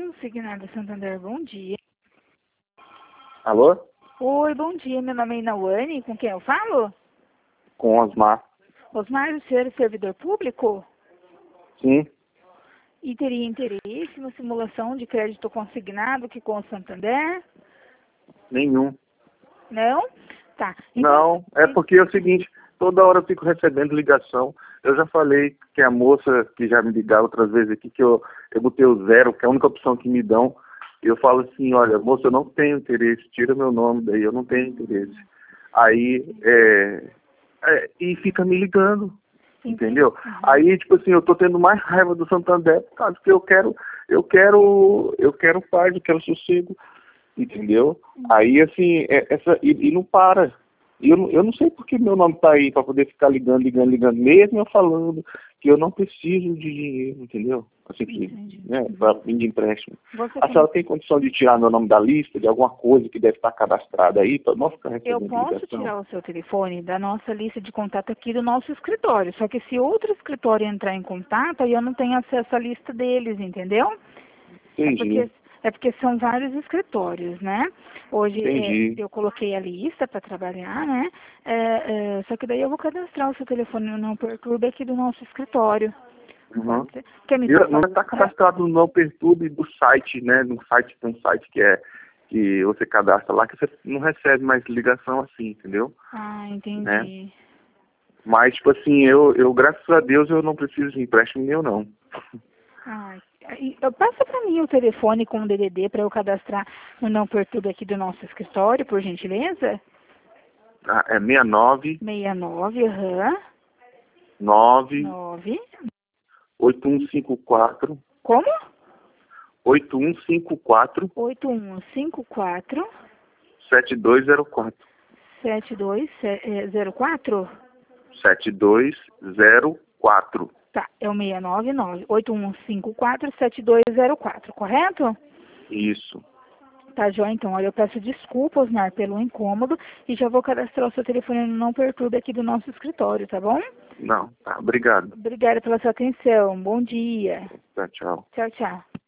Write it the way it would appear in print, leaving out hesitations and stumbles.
Consignado Santander, bom dia. Alô? Oi, bom dia, meu nome é Inawane, com quem eu falo? Com Osmar. Osmar, o senhor é servidor público? Sim. E teria interesse na simulação de crédito consignado que com o Santander? Nenhum. Não? Tá. Não, é porque é o seguinte, toda hora eu fico recebendo ligação. Eu já falei que a moça que já me ligava outras vezes aqui, que eu botei o 0, que é a única opção que me dão. Eu falo assim, olha, moça, eu não tenho interesse, tira meu nome daí, eu não tenho interesse. Aí, e fica me ligando, entendeu? Uhum. Aí, tipo assim, eu tô tendo mais raiva do Santander, por causa que eu quero paz, eu quero sossego, entendeu? Aí, assim, e não para. E eu não sei por que meu nome tá aí, para poder ficar ligando, mesmo eu falando que eu não preciso de dinheiro, entendeu? Assim que, né, para fim de empréstimo. A senhora tem condição de tirar meu nome da lista, de alguma coisa que deve estar cadastrada aí, para não ficar recebendo Eu posso ligação? tirar o seu telefone da nossa lista de contato aqui do nosso escritório, só que se outro escritório entrar em contato, aí eu não tenho acesso à lista deles, entendeu? Entendi. É porque são vários escritórios, né? Hoje Entendi. eu coloquei a lista para trabalhar, né? Só que daí eu vou cadastrar o seu telefone no Não Perturbe aqui do nosso escritório. Uhum. Quer me Não está cadastrado no Não Perturbe do site, né? No site tem um site que você cadastra lá, que você não recebe mais ligação assim, entendeu? Ah, entendi. Né? Mas, tipo assim, eu graças a Deus, eu não preciso de empréstimo nenhum, não. Passa para mim o telefone com o DDD para eu cadastrar no Não Perturbe aqui do nosso escritório, por gentileza? É 69 69, aham. 9 9. 8154 Como? 8154 8154 7204 7204? 7204. Tá, é o 699 8154 7204, correto? Isso. Tá, Jó, então, olha, eu peço desculpa, Osmar, pelo incômodo e já vou cadastrar o seu telefone no Não Perturbe aqui do nosso escritório, tá bom? Não, tá. Obrigado. Obrigada pela sua atenção. Bom dia. Tá, tchau. Tchau, tchau.